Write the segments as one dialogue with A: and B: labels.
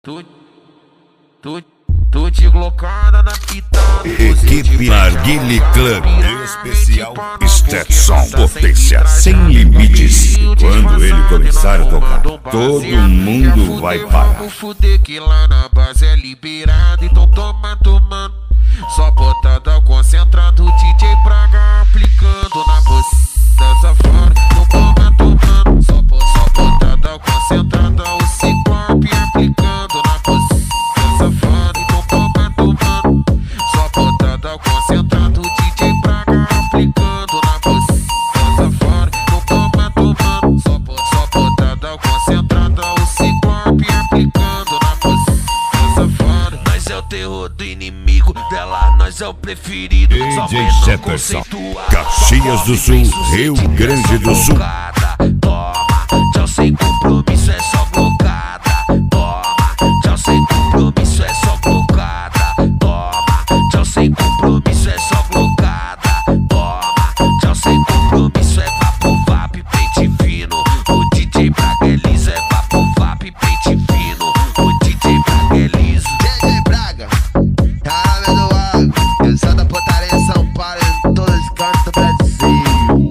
A: Tô de glocada na fita.
B: Equipe Narguile Club especial Stetson, potência sem limites. Quando ele começar a tocar, todo mundo vai parar.
A: Vou fuder que lá na base é liberado, então toma tomando. Só botada concentrado, DJ Praga aplicando na da safada. Então toma tomando. Só botada concentrada, o Ciclope aplicando na da safada. Então toma tomando. Só botada concentrado, DJ Praga aplicando na da safada. Então toma tomando. Só botada concentrada, o Ciclope aplicando na da safada. Nós é o terror do inimigo, dela nós é o preferido.
B: DJ Jefferson, Caxias do Sul, Rio Grande do Sul.
A: Toma, já sem compromisso, é só blocada. Toma, já sem compromisso, é só blocada. Toma, já sem compromisso, é só blocada. Toma, já sem compromisso, é vapo, vap, pente fino. O DJ Braga é liso, é vapo, vap, pente fino. O DJ Braga é liso.
C: DJ Braga, caralho do água, eu da putaria em São Paulo, em todos os cantos do Brasil.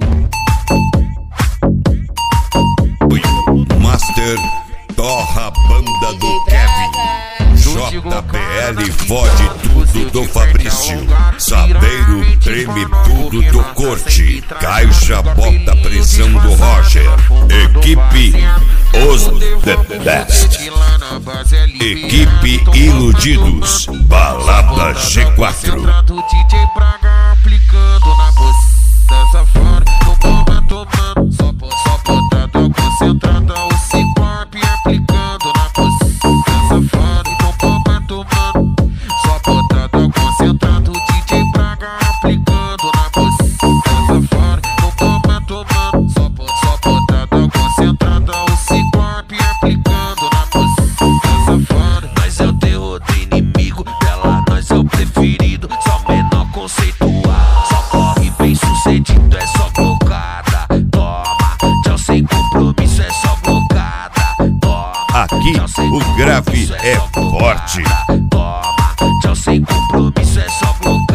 B: Master Torra, banda do Kevin. JBL fode tudo do Fabrício. Sabeiro treme tudo do Corte. Caixa bota pressão do Roger. Equipe Os The Best. Equipe Iludidos. Balada G4.
A: DJ Praga aplicando na da safada. Toma tomando. Só botada concentrada, o Ciclope aplicando na da safada. Então toma tomando. Só botada concentrada, o DJ Praga aplicando na da safada. Então toma tomando. Só botada concentrada, o Ciclope aplicando na da safada. Nós é o terror do inimigo, dela nós é o preferido. Só menor conceitual, só corre bem sucedido, é só blocada. Toma, já sem compromisso, é só blocada. Toma,
B: aqui o grave é forte.
A: Toma, já sem compromisso, é só blocada.